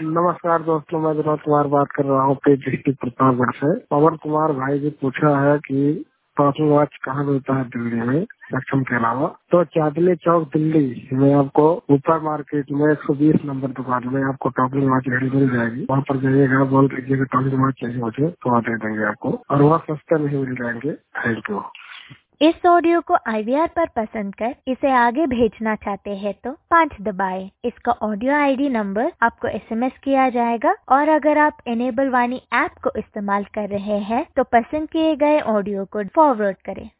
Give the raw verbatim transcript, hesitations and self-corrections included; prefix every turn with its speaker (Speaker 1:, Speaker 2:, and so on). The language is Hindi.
Speaker 1: नमस्कार दोस्तों, मैं विनोद कुमार बात कर रहा हूँ पेट डिस्ट्रिक्ट प्रतापगढ़ से। पवन कुमार भाई जी पूछा है कि टॉकिंग वॉच कहाँ मिलता है दिल्ली में सक्षम के अलावा। तो चांदनी चौक दिल्ली में आपको ऊपर मार्केट में एक सौ बीस नंबर दुकान में आपको टॉकिंग वॉच घड़ी मिल जाएगी। वहाँ पर जाइएगा, बोल दीजिएगा टॉकिंग वॉच चाहिए मुझे, तो वहाँ दे देंगे आपको और वहाँ सस्ते में ही मिल जाएंगे। Thank you.
Speaker 2: इस ऑडियो को आई वी आर पर पसंद कर इसे आगे भेजना चाहते हैं तो पाँच दबाएं। इसका ऑडियो आई डी नंबर आपको एस एम एस किया जाएगा और अगर आप इनेबल वाणी ऐप को इस्तेमाल कर रहे हैं तो पसंद किए गए ऑडियो को फॉरवर्ड करें।